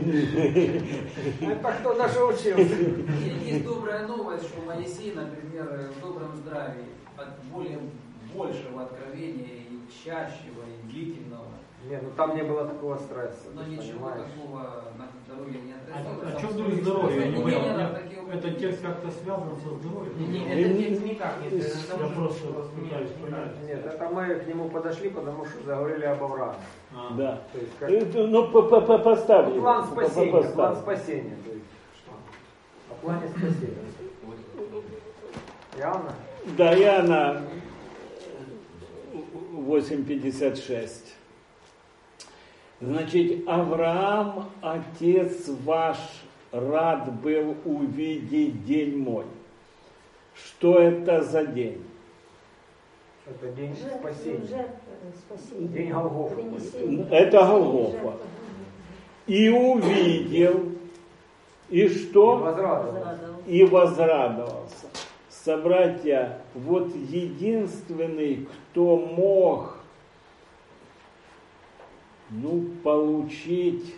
Это кто даже учился. Есть добрая новость, что Моисей, например, в добром здравии от более большего откровения и чащего, и длительного. Нет, ну там не было такого стресса. Но ты ничего понимаешь. такого на здоровье не А, отразилось. а что вдруг здоровье? Я не понял. Нет, такие вот- Этот текст как-то связан со здоровьем? Не, не, этот текст никак не Я связан. просто Нет, пытаюсь никак. понять. Нет, это мы к нему подошли, потому что заговорили об Аврааме. А. Да. То есть как... Э, Ну, по- по- по- поставь Ну, его. план По- спасения, поставь. план спасения. То есть, Что? о плане спасения. Явно? Да, Иоанна восемь пятьдесят шесть. Значит, Авраам, отец ваш, рад был увидеть день мой. Что это за день? Это день Жертва, спасения. жертва, спасение. День Голгофа. Принесение. Это Голгофа. Жертва. И увидел, и И что? возрадовался. Возрадовался. И возрадовался. Собратья, вот единственный, кто мог, ну, получить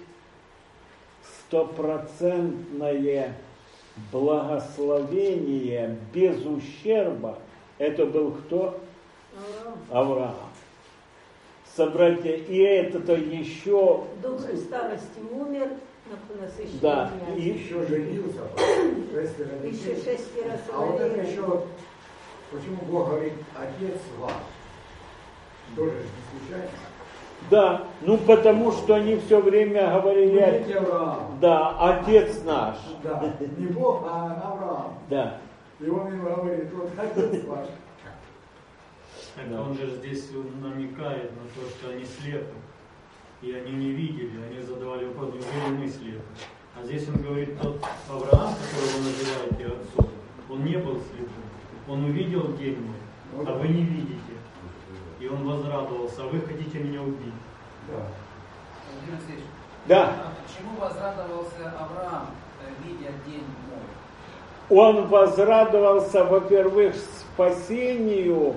стопроцентное благословение без ущерба, это был кто? Авраам. Авраам. Собратья, и это-то еще, В доброй старости умер, на насыщение. да, дня. и Еще женился, шестеро Еще детей. шестеро А вот это сыновей. еще, почему Бог говорит, отец ваш? Тоже не случайно. да, ну потому что они все время говорили, Видите, Авраам. да, отец наш, Да, не Бог, а Авраам. да. И он им говорит, вот отец ваш. Так Да. он же здесь намекает на то, что они слепы. И они не видели, они задавали вопрос, неужели мы слепы? А здесь он говорит, тот Авраам, которого вы называете отцом, он не был слепым. Он увидел день мой, а вы не видите. И он возрадовался, а вы хотите меня убить. Да. Владимир Алексеевич, Да, а почему возрадовался Авраам, э, видя день мой? он возрадовался, во-первых, спасению,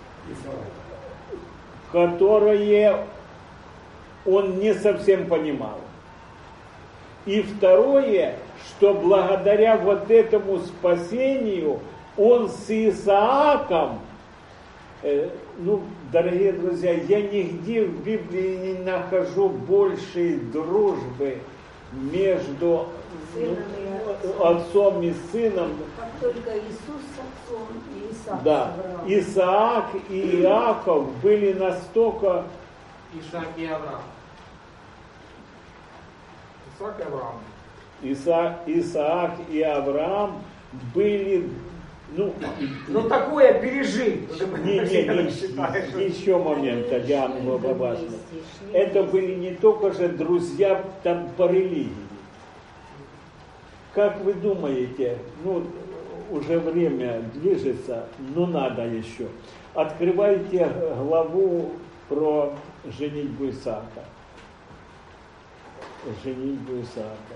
которое он не совсем понимал. И второе, что благодаря вот этому спасению он с Исааком, э, ну, дорогие друзья, я нигде в Библии не нахожу большей дружбы между Сыном и ну, отцом и сыном. Как только Иисус с отцом и Исаак Да, с Авраамом. Исаак и Иаков были настолько, Ишак и Авраам. Исаак и Авраам. Иса, Исаак и Авраам были, ну, Ну такое пережить. не, не, не, еще момент, Диана важно. Это были не только же друзья там по религии. Как вы думаете, ну, уже время движется, но надо еще. Открывайте главу про женитьбу Исаака. Женитьбу Исаака.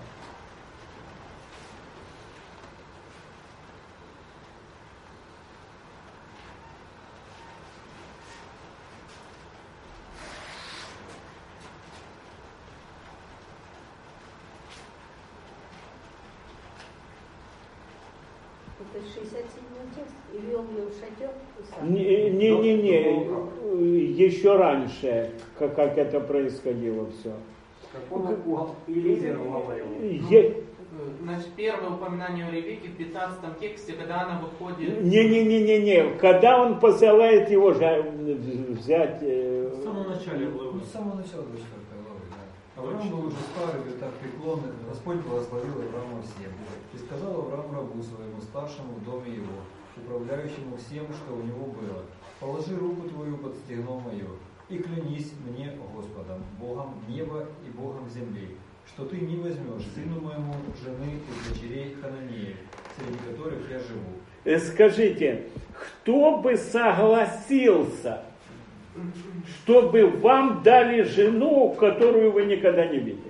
Это шестьдесят седьмой текст. И вел ее в шатер Исаака. Не-не-не, еще раньше, как, как это происходило все. Как он у Елизера уговаривал. Значит, первое упоминание о Ревеке в пятнадцатом тексте, когда она выходит... Не-не-не-не-не, когда он посылает его же взять... Э... В самом начале главы. Ну, с самого начала двадцать четвёртой главы, да. Авраам был уже старый, и так преклонный, Господь благословил Авраама всем. И сказал Авраам рабу своему, старшему в доме его, управляющему всем, что у него было: положи руку твою под стегно мое, и клянись мне Господом, Богом неба и Богом земли, что ты не возьмешь сыну моему жены из дочерей Хананеев, среди которых я живу. Скажите, кто бы согласился, чтобы вам дали жену, которую вы никогда не видели?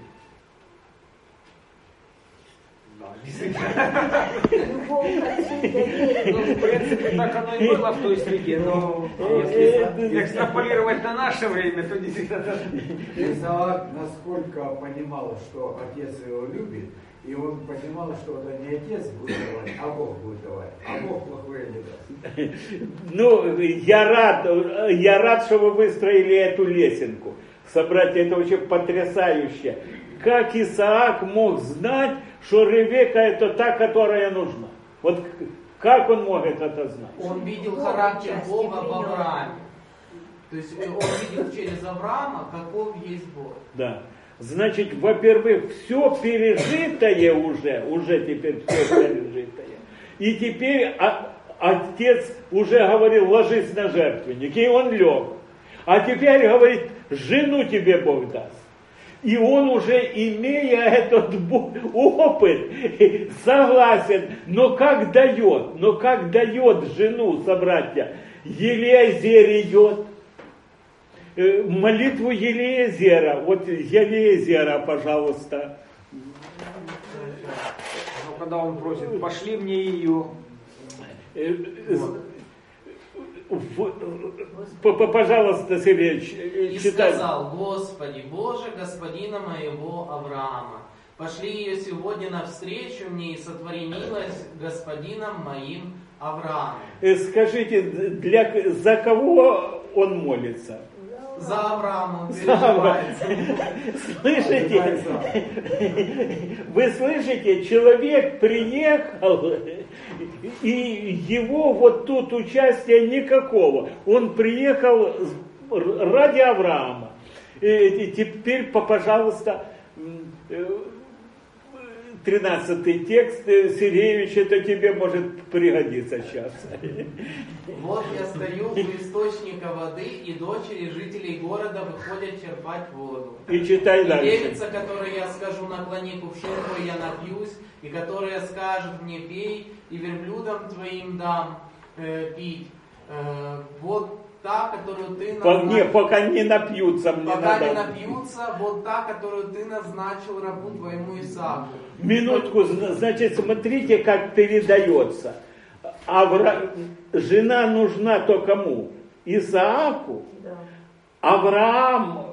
Ну, в принципе, так оно и было в той среде, но если экстраполировать на наше время, то действительно... Исаак насколько понимал, что отец его любит, и он понимал, что это не отец будет давать, а Бог будет давать, а Бог плохое не даст. Ну, я рад, я рад, что вы выстроили эту лесенку. Собратья, это вообще потрясающе. Как Исаак мог знать, что Ревека это та, которая нужна? Вот как он мог это знать? Он видел характер Бога в Аврааме. То есть он видел через Авраама, каков есть Бог. Да. Значит, во-первых, все пережитое уже, уже теперь все пережитое. И теперь а, отец уже говорил, ложись на жертвенник, и он лег. А теперь говорит, жену тебе Бог даст. И он уже, имея этот опыт, согласен, но как дает, но как дает жену, собратья, Елиазер идет, молитву Елиазера, вот Елиазера, пожалуйста. Ну, когда он просит, пошли мне ее. Пожалуйста, Сергей, и читай. Сказал: Господи, Боже, господина моего Авраама, пошли ее сегодня навстречу мне и сотвори милость господином моим Авраамом. Скажите, для, за кого он молится? За Авраама он переживается. Слышите? Вы слышите, человек приехал, и его вот тут участия никакого. Он приехал ради Авраама. И теперь, пожалуйста, тринадцатый текст, Сергеевич, это тебе может пригодиться сейчас. Вот я стою у источника воды, и дочери жителей города выходят черпать воду. И читай и дальше. девица, которой я скажу, наклони кувшин твой, я напьюсь, и которая скажет мне, пей, и верблюдам твоим дам э, пить. Э, вот та, которую ты назначил... Не, пока не напьются, мне Пока надо... не напьются, вот та, которую ты назначил рабу твоему Исааку. Минутку, значит, смотрите, как передается. Авра... Жена нужна то кому? Исааку. Да. Авраам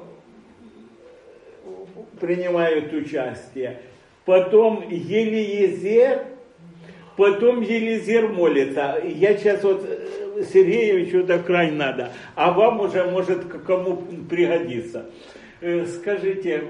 принимает участие. Потом Елиезер. Потом Елизер молится. Я сейчас вот Сергеевичу это крайне надо. А вам уже может кому пригодится. Скажите,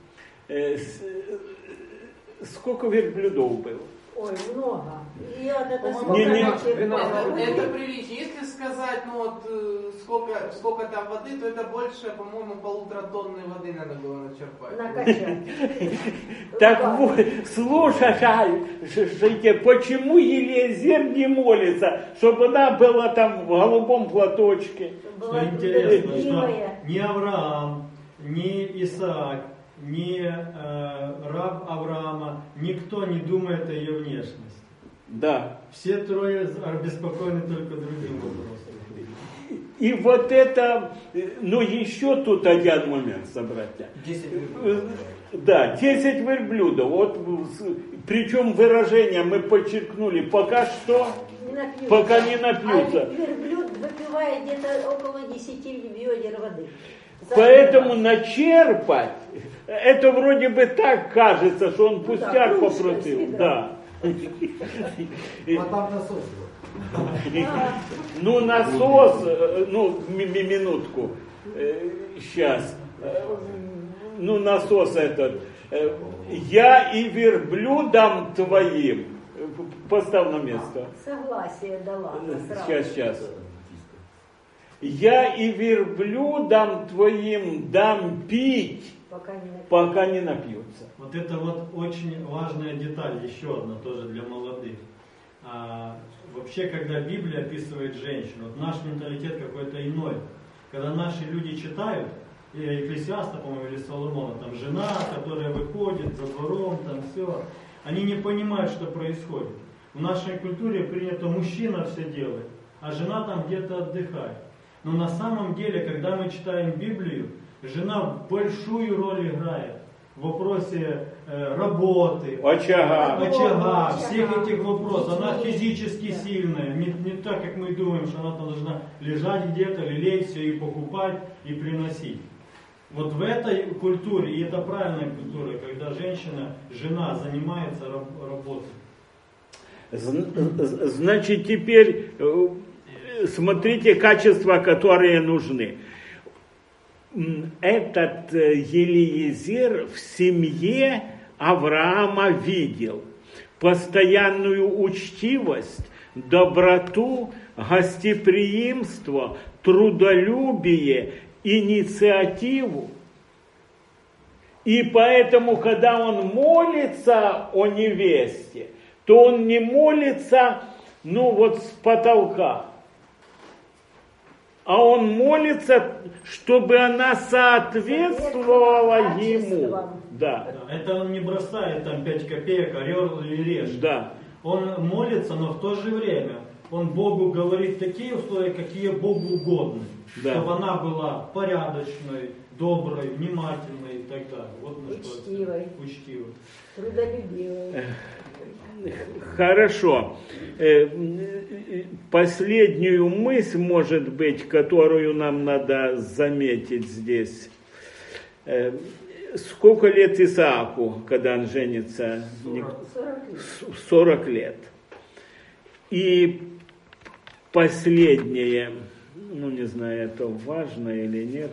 сколько верблюдов было? Ой, много. И вот это По-моему, Не, не. это, это прилично. Если сказать, ну вот э, сколько, сколько там воды, то это больше, по-моему, полутора тонны воды надо было начерпать. накачать. Так вот, слушайте, почему Елизер не молится, чтобы она была там в голубом платочке? Что интересно, что ни Авраам, ни Исаак, ни э, раб Авраама, никто не думает о ее внешности. Да. Все трое обеспокоены только другим вопросом. И вот это, ну еще тут один момент, собратья. Десять верблюдов. Да, десять верблюдов. Вот, причем выражение мы подчеркнули, пока что, Не напьются. пока не напьются. А верблюд выпивает где-то около десяти ведер воды. За Поэтому раз. начерпать, это вроде бы так кажется, что он Ну пустяк да, кружка попросил. всегда. Да. А там насос был. Ну, насос, ну, минутку, сейчас. Ну, насос этот. Я и верблюдам твоим. Поставь на место. Согласие дала. Сейчас, сейчас. Я и верблюдам твоим дам пить, пока не напьются. пока не напьются. Вот это вот очень важная деталь, еще одна тоже для молодых. А, вообще, когда Библия описывает женщину, вот наш менталитет какой-то иной. Когда наши люди читают, и Екклесиаста, по-моему, или Соломона, там жена, которая выходит за двором, там все, они не понимают, что происходит. В нашей культуре принято, мужчина все делает, а жена там где-то отдыхает. Но на самом деле, когда мы читаем Библию, жена большую роль играет в вопросе э, работы, очага, очага, всех этих вопросов. Она физически сильная, не, не так, как мы думаем, что она там должна лежать где-то, лелеять все и покупать, и приносить. Вот в этой культуре, и это правильная культура, когда женщина, жена занимается работой. Значит, теперь смотрите качества, которые нужны. Этот Елиезер в семье Авраама видел постоянную учтивость, доброту, гостеприимство, трудолюбие, инициативу. И поэтому, когда он молится о невесте, то он не молится, ну вот с потолка, а он молится, чтобы она соответствовала ему. Да. Это он не бросает там пять копеек, орел или режь. Да. Он молится, но в то же время он Богу говорит такие условия, какие Богу угодны. Да. Чтобы она была порядочной, доброй, внимательной и так далее. Вот на учтивой. Что учтивой. Трудолюбивой. Хорошо. Последнюю мысль, может быть, которую нам надо заметить здесь. Сколько лет Исааку, когда он женится? сорок лет. И последнее, ну не знаю, это важно или нет.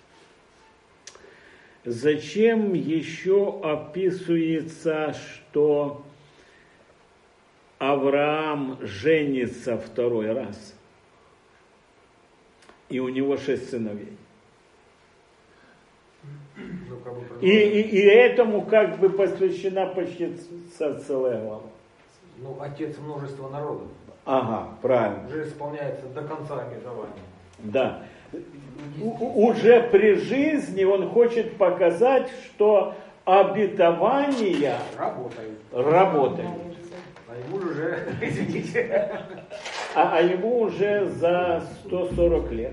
Зачем еще описывается, что Авраам женится второй раз, и у него шесть сыновей? И, и, и этому как бы посвящена почти целая глава. Ну, отец множества народов. Ага, правильно. Уже исполняется до конца обетования. Да. У, уже при жизни он хочет показать, что обетования работают. работают. А ему уже, извините. А, а ему уже за сто сорок лет.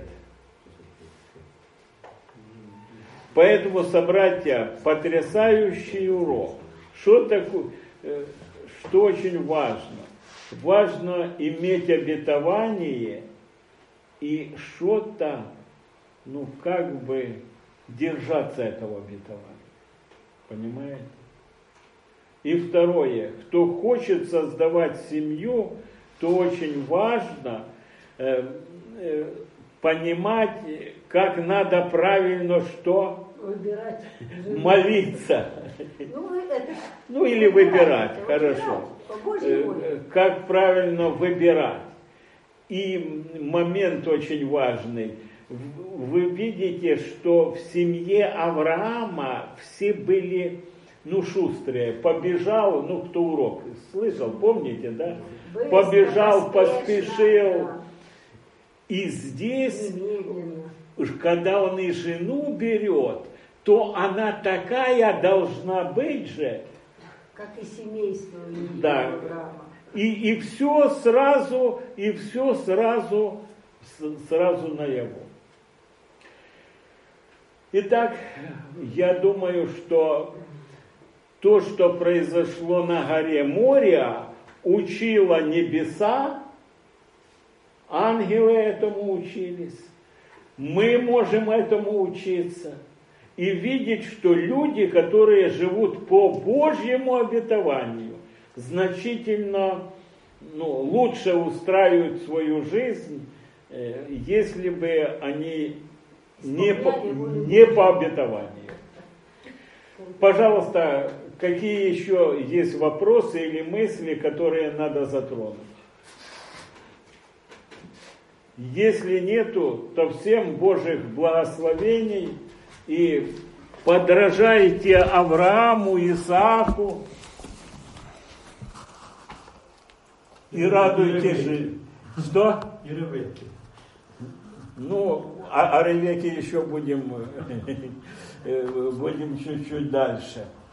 Поэтому, собратья, потрясающий урок. Что такое, что очень важно? Важно иметь обетование и что-то, ну, как бы держаться этого обетования. Понимаете? И второе, кто хочет создавать семью, то очень важно э, э, понимать, как надо правильно что? Выбирать. Молиться. Ну, это... ну или выбирать, выбирать хорошо. Выбирать, как правильно выбирать. И момент очень важный. Вы видите, что в семье Авраама все были, ну, шустрые. Побежал, ну, кто урок слышал, помните, да? Быстро, побежал, поспешил. Да. И здесь, когда он и жену берет, то она такая должна быть же. Как и семейство у да. Авраама. И, и все сразу, и все сразу, сразу наяву. Итак, я думаю, что то, что произошло на горе Мория, учило небеса, ангелы этому учились, мы можем этому учиться и видеть, что люди, которые живут по Божьему обетованию, значительно ну, лучше устраивают свою жизнь, э, если бы они не по, не по обетованию. Пожалуйста, какие еще есть вопросы или мысли, которые надо затронуть? Если нету, то всем Божьих благословений и подражайте Аврааму, Исааку и радуйте жизнь. Что? И Ревекке. Ну, о, о Ревекке еще будем, будем чуть-чуть дальше.